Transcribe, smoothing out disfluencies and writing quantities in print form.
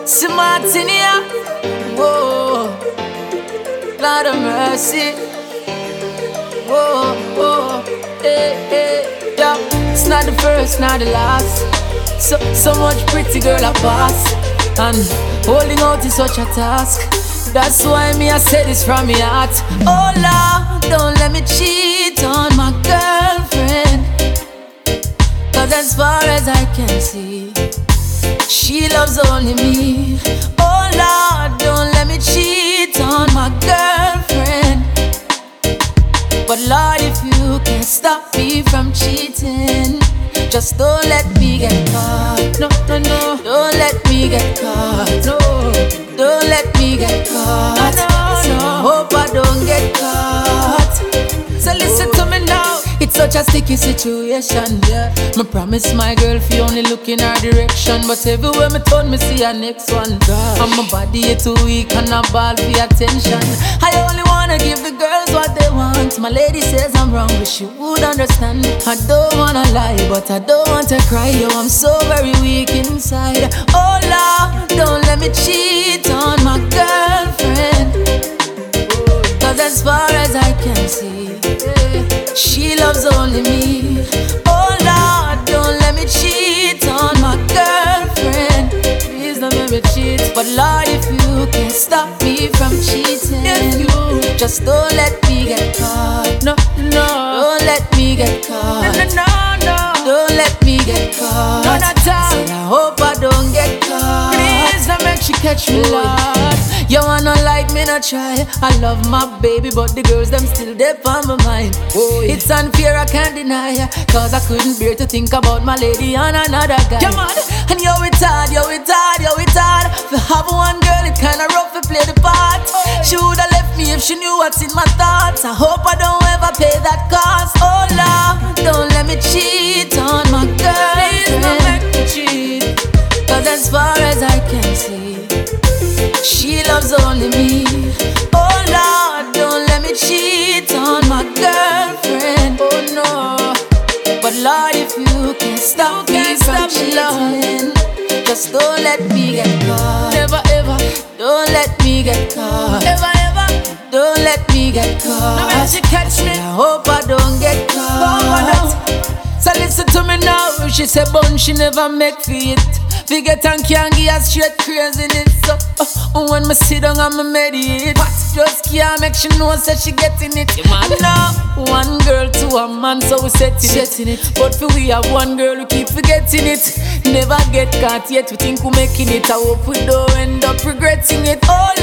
Martin here. Whoa, Lord of mercy. Whoa, whoa, hey, hey, yeah. It's not the first, not the last. So much pretty girl I pass, and holding out is such a task. That's why me I say this from my heart. Oh Lord, don't let me cheat on my girlfriend, 'cause as far as I can see, she loves only me. Oh Lord, don't let me cheat on my girlfriend. But Lord, if you can't stop me from cheating, just don't let me get caught. No, no, no. Don't let me get caught. No, don't let me get caught. So I hope I don't get caught. So listen to me now. It's such a sticky situation, yeah. Me promise my girl if you only look in her direction, but everywhere me turn, me see her next one. And my body is too weak and I ball for attention. I only wanna give the girls what they want. My lady says I'm wrong, but she would understand. I don't wanna lie, but I don't want to cry. Yo, I'm so very weak inside. Oh Lord, don't let me cheat on my girlfriend, 'cause as far as I can see, she loves only me. Oh Lord, don't let me cheat on my girlfriend. Please don't let me cheat. But Lord, if you can't stop me from cheating, just don't let me get caught. No, no, don't let me get caught. No, no, no, don't let me get caught. No, not all. I hope I don't get caught. Please don't make she catch me, Lord. You wanna like me, not try. I love my baby, but the girls them still there on my mind. Oh, yeah. It's unfair, I can't deny, 'cause I couldn't bear to think about my lady and another guy. Come on, and yo it's hard, yo it's hard, yo it's hard. To have one girl, it's kinda rough to play the part. She woulda left me if she knew what's in my thoughts. I hope I don't ever pay that cost. Oh Lord, don't let me cheat on my girl. Please don't make me cheat, 'cause as far as I can see, she loves only me. Oh Lord, don't let me cheat on my girlfriend. Oh no. But Lord, if you can't stop me from cheating, just don't let me get caught. Never ever. Don't let me get caught. Ever ever. Don't let me get caught. Now when she catch me, I hope I don't get caught. So listen to me now. She said bun she never make for it. Forget and can't give her straight craziness. So when me sit down and me meditate, just can't make she know that she getting it. Now one girl to a man, so we setting it. But for we have one girl, we keep forgetting it. Never get caught yet, we think we making it. I hope we don't end up regretting it. Oh